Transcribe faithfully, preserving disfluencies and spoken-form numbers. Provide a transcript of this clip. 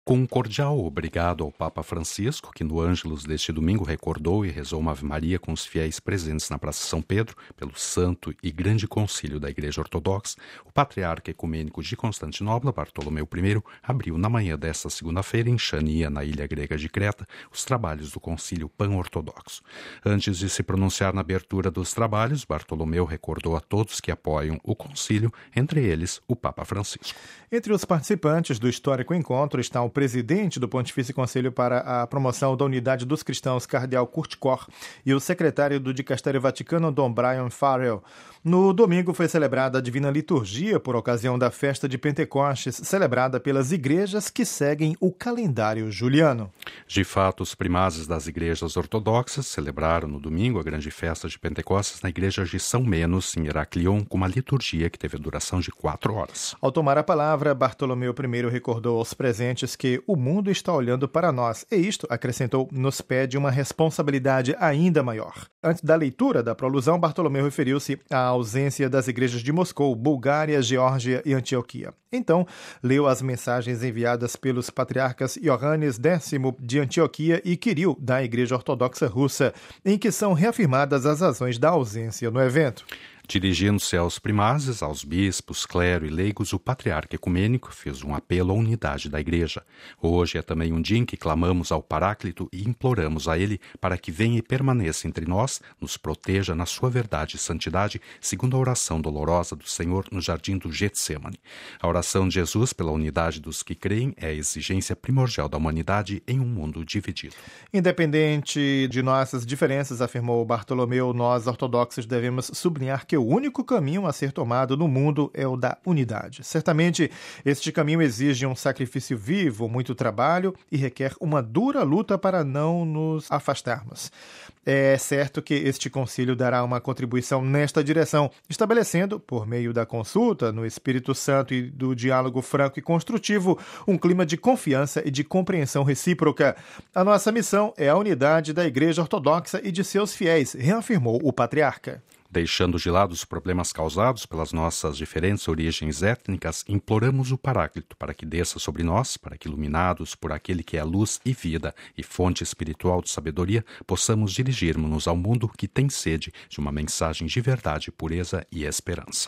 Com um cordial obrigado ao Papa Francisco, que no Ângelus deste domingo recordou e rezou uma Ave-Maria com os fiéis presentes na Praça São Pedro, pelo Santo e Grande Concílio da Igreja Ortodoxa, o Patriarca Ecumênico de Constantinopla, Bartolomeu I, abriu na manhã desta segunda-feira, em Chania, na ilha grega de Creta, os trabalhos do Concílio Pan-Ortodoxo. Antes de se pronunciar na abertura dos trabalhos, Bartolomeu recordou a todos que apoiam o concílio, entre eles o Papa Francisco. Entre os participantes do histórico encontro está o presidente do Pontifício Conselho para a Promoção da Unidade dos Cristãos, Cardeal Kurt Koch, e o secretário do Dicastério Vaticano, Dom Brian Farrell. No domingo foi celebrada a Divina Liturgia por ocasião da festa de Pentecostes, celebrada pelas igrejas que seguem o calendário juliano. De fato, os primazes das igrejas ortodoxas celebraram no domingo a grande festa de Pentecostes na igreja de São Menos, em Heraclion, com uma liturgia que teve duração de quatro horas. Ao tomar a palavra, Bartolomeu I recordou aos presentes que o mundo está olhando para nós, e isto, acrescentou, nos pede uma responsabilidade ainda maior. Antes da leitura da prolusão, Bartolomeu referiu-se à ausência das igrejas de Moscou, Bulgária, Geórgia e Antioquia. Então, leu as mensagens enviadas pelos patriarcas Ioannes X de Antioquia e Quiril, da Igreja Ortodoxa Russa, em que são reafirmadas as razões da ausência no evento. Dirigindo-se aos primazes, aos bispos, clero e leigos, o patriarca ecumênico fez um apelo à unidade da Igreja. Hoje é também um dia em que clamamos ao Paráclito e imploramos a ele para que venha e permaneça entre nós, nos proteja na sua verdade e santidade, segundo a oração dolorosa do Senhor no jardim do Getsêmani. A oração de Jesus pela unidade dos que creem é a exigência primordial da humanidade em um mundo dividido. Independente de nossas diferenças, afirmou Bartolomeu, nós ortodoxos devemos sublinhar que o único caminho a ser tomado no mundo é o da unidade. Certamente, este caminho exige um sacrifício vivo, muito trabalho e requer uma dura luta para não nos afastarmos. É certo que este concílio dará uma contribuição nesta direção, estabelecendo, por meio da consulta no Espírito Santo e do diálogo franco e construtivo, um clima de confiança e de compreensão recíproca. A nossa missão é a unidade da Igreja Ortodoxa e de seus fiéis, reafirmou o patriarca. Deixando de lado os problemas causados pelas nossas diferentes origens étnicas, imploramos o Paráclito para que desça sobre nós, para que, iluminados por aquele que é luz e vida e fonte espiritual de sabedoria, possamos dirigirmos-nos ao mundo que tem sede de uma mensagem de verdade, pureza e esperança.